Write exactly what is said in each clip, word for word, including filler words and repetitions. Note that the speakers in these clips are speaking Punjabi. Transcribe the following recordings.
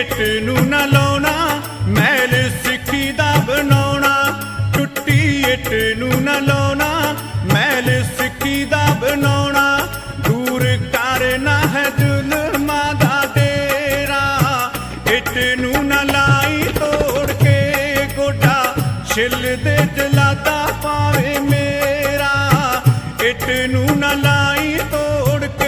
ਇੱਟ ਨੂੰ ਨਾ ਲਾਉਣਾ, ਮਹਿਲ ਸਿੱਖੀ ਦਾ ਬਣਾਉਣਾ। ਟੁੱਟੀ ਇੱਟ ਨੂੰ ਨਾ ਲਾਉਣਾ, ਮਹਿਲ ਸਿੱਖੀ ਦਾ ਬਣਾਉਣਾ। ਦੂਰ ਕਰਨਾ ਹੈ ਜ਼ੁਲਮਾਂ ਦਾ ਡੇਰਾ, ਇੱਟ ਨੂੰ ਨਾ ਲਾਈ ਤੋੜ ਕੇ ਗੋਡਾ, ਛਿੱਲ ਦੇ ਜਲਾਦਾ ਪਾਵੇ ਮੇਰਾ। ਇੱਟ ਨੂੰ ਨਾ ਲਾਈ ਤੋੜ ਕੇ।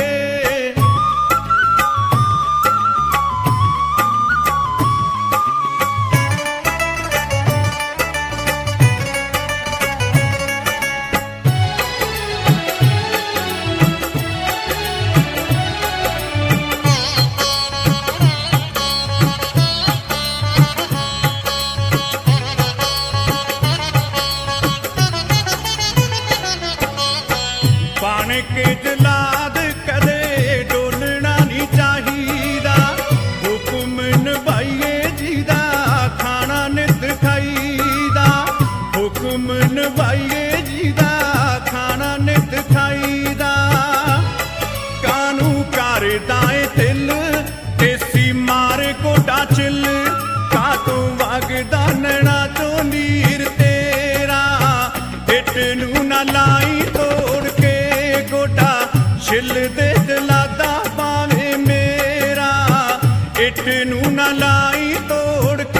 ਬਣ ਕੇ ਜਲਾਦ ਕਦੇ ਡੋਲਣਾ ਨਹੀਂ ਚਾਹੀਦਾ, ਹੁਕਮ ਨਿਭਾਈਏ ਜਿਹਦਾ ਖਾਣਾ ਨਿਤ ਖਾਈਦਾ। ਹੁਕਮ ਨਿਭਾਈਏ ਜਿਹਦਾ ਖਾਣਾ ਨਿਤ ਖਾਈਦਾ। ਕਾਨੂੰ ਕਰਦਾ ਏ ਦਿਲ ਦੇਸੀ ਮਾਰ ਗੋਡਾ ਛਿੱਲ, ਕਾਤੋਂ ਵਗਦਾ ਨੈਣਾ ਚੋਂ ਨੀਰ ਤੇਰਾ। ਇੱਟ ਨੂੰ ਨਾ ਲਾਈ ਤੋੜ ਕੇ ਗੋਡਾ, ਛਿੱਲ ਦੇ ਜਲਾਦਾ ਪਾਵੇ ਮੇਰਾ। ਇੱਟ ਨੂੰ ਨਾ ਲਾਈ ਤੋੜ ਕੇ।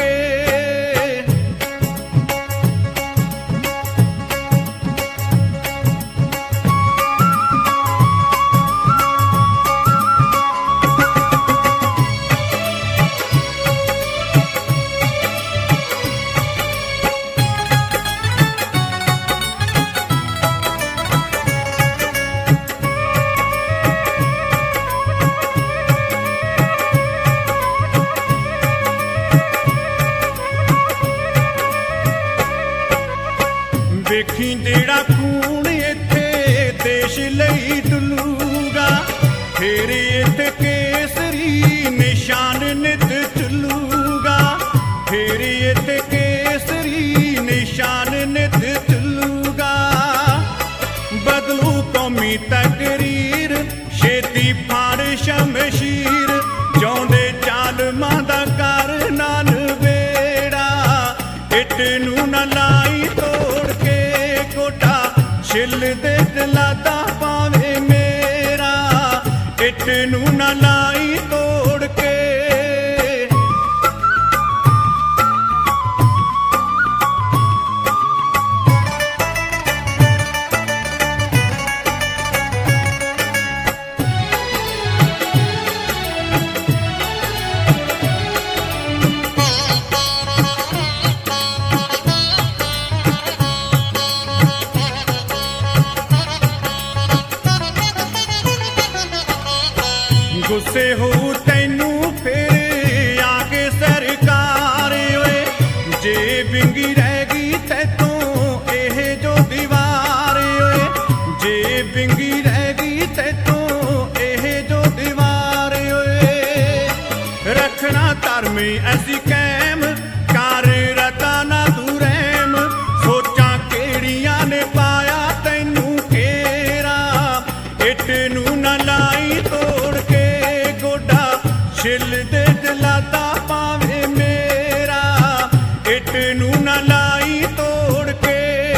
ਵੇਖੀ ਜਿਹੜਾ ਖੂਨ ਇੱਥੇ ਦੇਸ਼ ਲਈ ਡੁੱਲੂਗਾ, ਫੇਰ ਇੱਥੇ ਕੇਸਰੀ ਨਿਸ਼ਾਨ ਨਿਤ ਚੱਲੂਗਾ। ਫੇਰ ਇੱਥੇ ਕੇਸਰੀ ਨਿਸ਼ਾਨ ਨਿਤ ਚੱਲੂਗਾ। ਬਦਲੂ ਕੌਮੀ ਤਕਰੀਰ, ਛੇਤੀ ਫਾੜ ਸ਼ਮਸ਼ੀਰ, ਜਿਉਂਦੇ ਜ਼ਾਲਮਾਂ ਦਾ ਕਰ ਨਾ ਨਵੇੜਾ। ਇੱਟ ਨੂੰ ਨਾ ਲਾਈ ਤੋੜ ਕੇ ਗੋਡਾ, ਛਿੱਲ ਦੇ ਜਲਾਦਾ ਪਾਵੇ ਮੇਰਾ। ਇੱਟ ਨੂੰ ਨਾ ਲਾਈ ਤੋੜ ਕੇ। ਗੁੱਸੇ ਹੋਊ ਤੈਨੂੰ ਫਿਰ ਆ ਕੇ ਸਰਕਾਰ ਓਏ, ਜੇ ਵਿੰਗੀ ਰਹਿ ਗਈ ਤੈਥੋਂ ਇਹ ਜੋ ਦੀਵਾਰ ਓਏ। ਜੇ ਵਿੰਗੀ ਰਹਿ ਗਈ ਤੈਥੋਂ ਇਹ ਜੋ ਦੀਵਾਰ ਓਏ। ਰੱਖਣਾ ਧਰਮ ਐਸੀ ਕਾਇਮ, ਕਰ ਰਤਾ ਨਾ ਤੂੰ ਰਹਿਮ। ਸੋਚਾਂ ਕਿਹੜੀਆਂ ਨੇ ਪਾਇਆ ਤੈਨੂੰ ਘੇਰਾ। ਇੱਟ ਨੂੰ ਨਾ ਲਾਈ ਤੋੜ ਕੇ ਗੋਡਾ, ਛਿੱਲ ਦੇ ਜਲਾਦਾ ਪਾਵੇ ਮੇਰਾ। ਇੱਟ ਨੂੰ ਨਾ ਲਾਈ ਤੋੜ ਕੇ।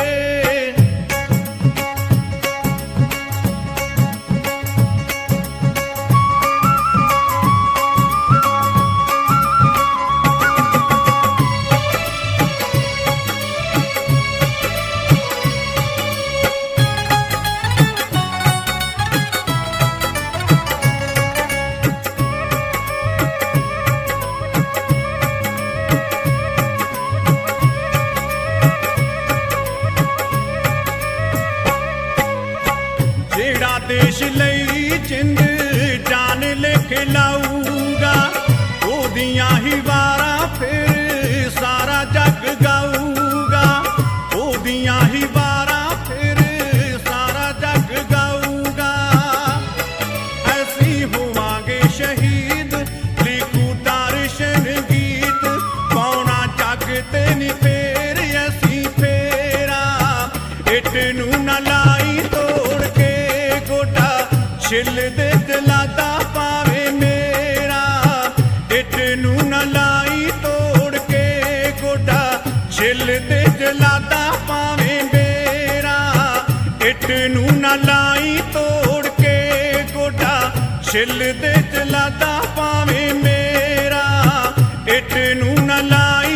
ਜਿਹੜਾ ਦੇਸ਼ ਲਈ ਜਿੰਦ ਜਾਨ ਲਿਖ ਲਾਊਗਾ, ਉਹਦੀਆਂ ਹੀ ਵਾਰਾਂ ਫਿਰ ਸਾਰਾ ਜੱਗ ਗਾਊਗਾ। ਉਹਦੀਆਂ ਹੀ ਵਾਰਾਂ ਫਿਰ ਸਾਰਾ ਜੱਗ ਗਾਊਗਾ। ਅਸੀਂ ਹੋਵਾਂਗੇ ਸ਼ਹੀਦ, ਲਿਖੂ ਦਰਸ਼ਨ ਗੀਤ, ਪਾਉਣਾ ਜੱਗ ਤੇ ਨੀ ਫੇਰ ਅਸੀਂ ਫੇਰਾ। ਇੱਟ ਨੂੰ ਨਾ ਲਾਈ ਤੋੜ ਕੇ ਗੋਡਾ, ਛਿੱਲ ਦੇ ਜਲਾਦਾ ਪਾਵੇ ਮੇਰਾ। ਇੱਟ ਨੂੰ ਲਾਦਾ ਪਾਵੇਂ ਬੇਰਾ, ਇੱਟ ਨੂੰ ਨਾ ਲਾਈ ਤੋੜ ਕੇ ਗੋਡਾ, ਛਿੱਲ ਦੇ ਚ ਲਾਦਾ ਪਾਵੇਂ ਮੇਰਾ, ਇੱਟ ਨੂੰ ਨਾ ਲਾਈ